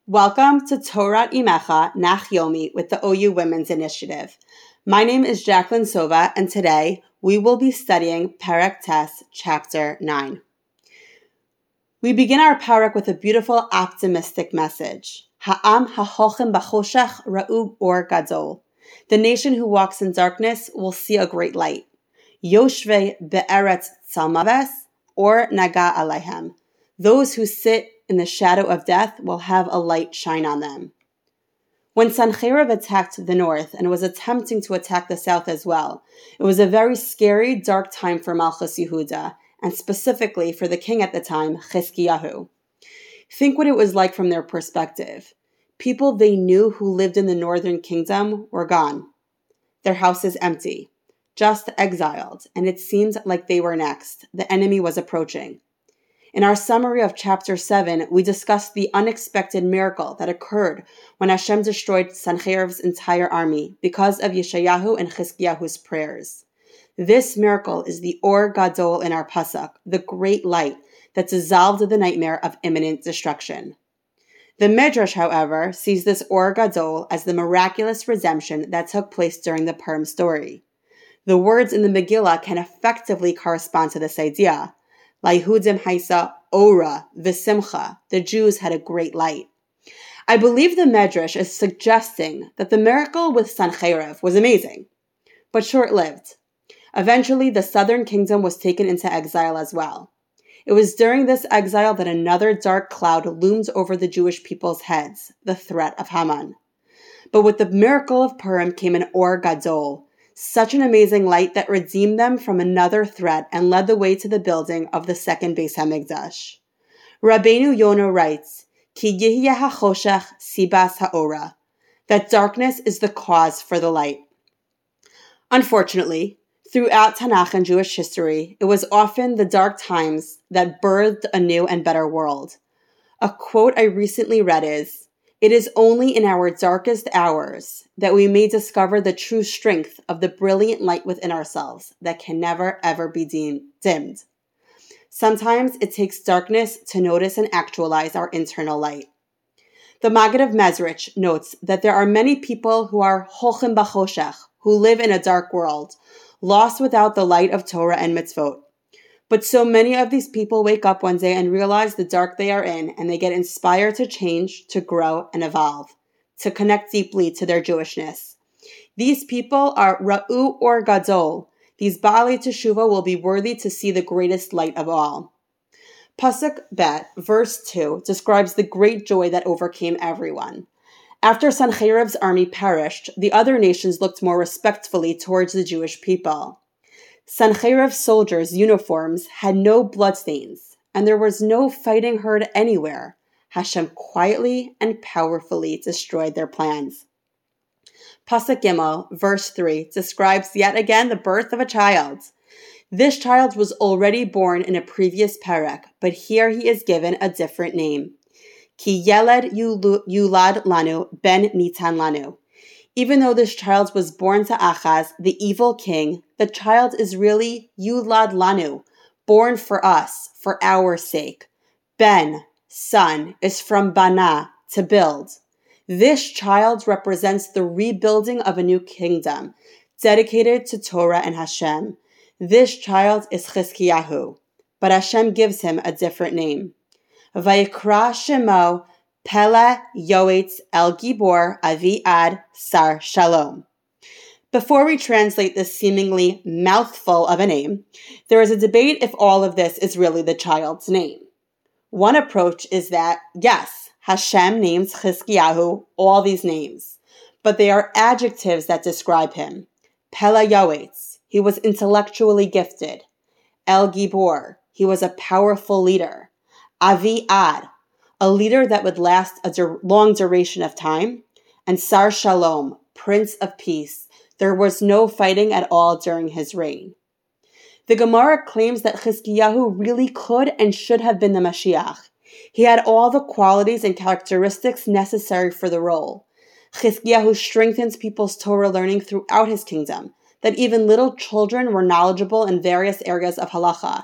Welcome to Torat Imecha Nach Yomi with the OU Women's Initiative. My name is Jacqueline Sova, and today we will be studying Perek Tes, Chapter 9. We begin our Perek with a beautiful, optimistic message. Ha'am ha'hochem b'choshech ra'u or gadol. The nation who walks in darkness will see a great light. Yoshvei be'eretz tzalmaves or naga aleihem. Those who sit in the shadow of death will have a light shine on them. When Sancherib attacked the north and was attempting to attack the south as well, it was a very scary, dark time for Malchus Yehuda, and specifically for the king at the time, Chizkiyahu. Think what it was like from their perspective. People they knew who lived in the northern kingdom were gone. Their houses empty, just exiled, and it seemed like they were next. The enemy was approaching. In our summary of Chapter 7, we discussed the unexpected miracle that occurred when Hashem destroyed Sancherib's entire army because of Yeshayahu and Chizkiyahu's prayers. This miracle is the Or Gadol in our Pasuk, the great light that dissolved the nightmare of imminent destruction. The Midrash, however, sees this Or Gadol as the miraculous redemption that took place during the Purim story. The words in the Megillah can effectively correspond to this idea. Layehudim haisa ora v'simcha. The Jews had a great light. I believe the Medrash is suggesting that the miracle with Sancherib was amazing, but short-lived. Eventually, the southern kingdom was taken into exile as well. It was during this exile that another dark cloud loomed over the Jewish people's heads, the threat of Haman. But with the miracle of Purim came an Or Gadol, such an amazing light that redeemed them from another threat and led the way to the building of the second Beis Hamikdash. Rabbeinu Yonah writes, Ki yihyeh hachoshech sibas ha'ora, that darkness is the cause for the light. Unfortunately, throughout Tanakh and Jewish history, it was often the dark times that birthed a new and better world. A quote I recently read is, "It is only in our darkest hours that we may discover the true strength of the brilliant light within ourselves that can never ever be dimmed." Sometimes it takes darkness to notice and actualize our internal light. The Maggid of Mezrich notes that there are many people who are holchem b'choshech, who live in a dark world, lost without the light of Torah and mitzvot. But so many of these people wake up one day and realize the dark they are in, and they get inspired to change, to grow, and evolve, to connect deeply to their Jewishness. These people are Ra'u or Gadol. These Baalei Teshuvah will be worthy to see the greatest light of all. Pasuk Bet, verse 2, describes the great joy that overcame everyone. After Sancherib's army perished, the other nations looked more respectfully towards the Jewish people. Sancherib's soldiers' uniforms had no bloodstains, and there was no fighting heard anywhere. Hashem quietly and powerfully destroyed their plans. Pasuk Gimel, verse 3, describes yet again the birth of a child. This child was already born in a previous Perek, but here he is given a different name. Ki yeled yulad lanu ben nitan lanu. Even though this child was born to Achaz, the evil king, the child is really Yulad Lanu, born for us, for our sake. Ben, son, is from Bana, to build. This child represents the rebuilding of a new kingdom, dedicated to Torah and Hashem. This child is Chizkiyahu, but Hashem gives him a different name. Vayikra Shemo Pele Yoetz El Gibor Avi Ad Sar Shalom. Before we translate this seemingly mouthful of a name, there is a debate if all of this is really the child's name. One approach is that, yes, Hashem names Chizkiyahu all these names, but they are adjectives that describe him. Pele Yoetz, he was intellectually gifted. El Gibor, he was a powerful leader. Avi Ad, a leader that would last a long duration of time, and Sar Shalom, Prince of Peace. There was no fighting at all during his reign. The Gemara claims that Chizkiyahu really could and should have been the Mashiach. He had all the qualities and characteristics necessary for the role. Chizkiyahu strengthens people's Torah learning throughout his kingdom, that even little children were knowledgeable in various areas of halacha.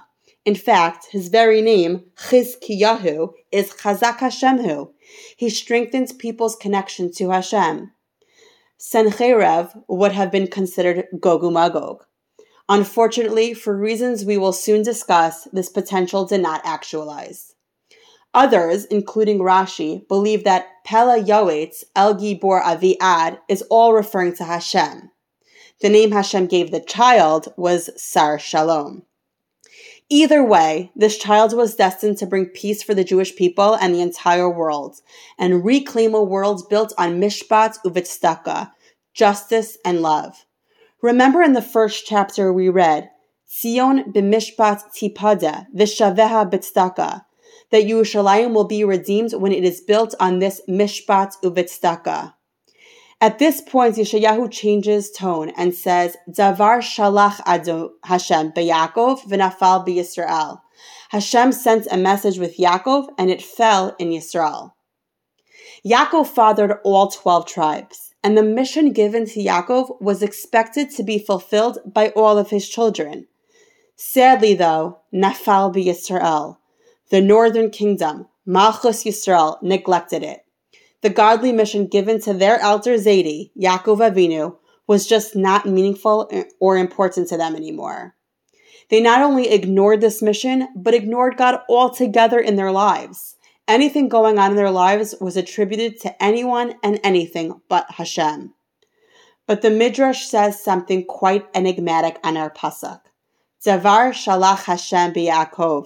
In fact, his very name, Chizkiyahu, is Chazak Hashemhu. He strengthens people's connection to Hashem. Sencherev would have been considered Gog Magog. Unfortunately, for reasons we will soon discuss, this potential did not actualize. Others, including Rashi, believe that Pela Yoetz El Gibor Aviad is all referring to Hashem. The name Hashem gave the child was Sar Shalom. Either way, this child was destined to bring peace for the Jewish people and the entire world, and reclaim a world built on mishpat u'v'tzedakah, justice and love. Remember in the first chapter we read, Tzion b'mishpat tipada v'shaveha b'tzedakah, that Yerushalayim will be redeemed when it is built on this mishpat u'v'tzedakah. At this point, Yeshayahu changes tone and says, Davar shalach adu Hashem beYaakov v'nafal b'Yisrael. Hashem sent a message with Yaakov and it fell in Yisrael. Yaakov fathered all 12 tribes, and the mission given to Yaakov was expected to be fulfilled by all of his children. Sadly though, nafal b'Yisrael, the northern kingdom, Malchus Yisrael, neglected it. The godly mission given to their elder Zaidi, Yaakov Avinu, was just not meaningful or important to them anymore. They not only ignored this mission, but ignored God altogether in their lives. Anything going on in their lives was attributed to anyone and anything but Hashem. But the Midrash says something quite enigmatic on our pasuk. Davar shalach Hashem b'Yaakov.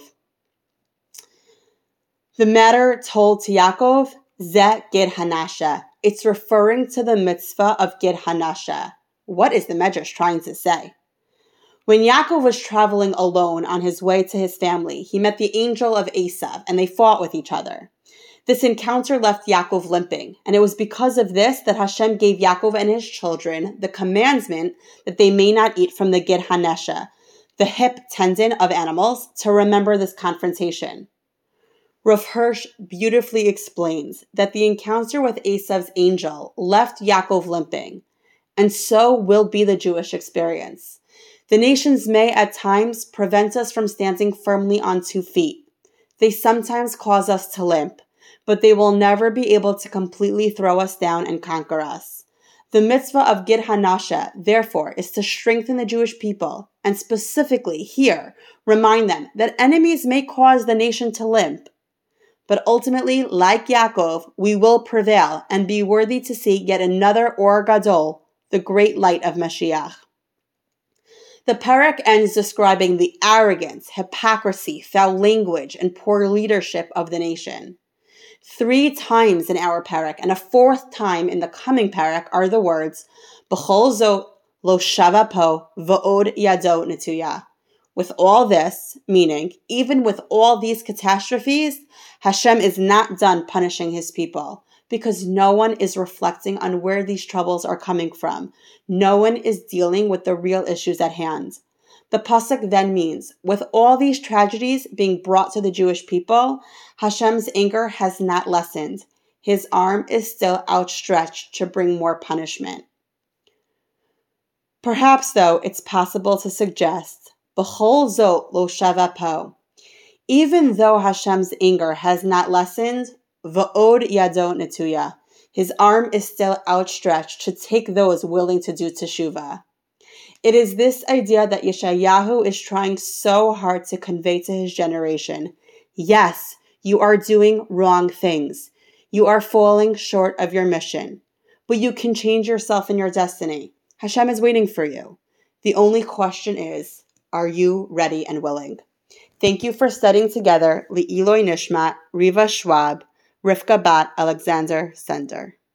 The matter told to Yaakov, Zeh Gid Hanasha. It's referring to the mitzvah of Gid Hanasha. What is the Midrash trying to say? When Yaakov was traveling alone on his way to his family, he met the angel of Esav, and they fought with each other. This encounter left Yaakov limping, and it was because of this that Hashem gave Yaakov and his children the commandment that they may not eat from the Gid Hanasha, the hip tendon of animals, to remember this confrontation. Rav Hirsch beautifully explains that the encounter with Esav's angel left Yaakov limping, and so will be the Jewish experience. The nations may at times prevent us from standing firmly on 2 feet. They sometimes cause us to limp, but they will never be able to completely throw us down and conquer us. The mitzvah of Gid Hanasha, therefore, is to strengthen the Jewish people, and specifically here, remind them that enemies may cause the nation to limp. But ultimately, like Yaakov, we will prevail and be worthy to see yet another Or Gadol, the great light of Mashiach. The parak ends describing the arrogance, hypocrisy, foul language, and poor leadership of the nation. 3 times in our parak and a 4th time in the coming parak are the words, B'chol zot lo shava po v'od yado netuya. With all this, meaning, even with all these catastrophes, Hashem is not done punishing his people, because no one is reflecting on where these troubles are coming from. No one is dealing with the real issues at hand. The pasuk then means, with all these tragedies being brought to the Jewish people, Hashem's anger has not lessened. His arm is still outstretched to bring more punishment. Perhaps, though, it's possible to suggest, B'chol zot lo shava po. Even though Hashem's anger has not lessened, v'od yado netuya, his arm is still outstretched to take those willing to do teshuvah. It is this idea that Yeshayahu is trying so hard to convey to his generation. Yes, you are doing wrong things. You are falling short of your mission. But you can change yourself and your destiny. Hashem is waiting for you. The only question is, are you ready and willing? Thank you for studying together. Li'iloi Nishmat, Riva Schwab, Rivka Bat Alexander Sender.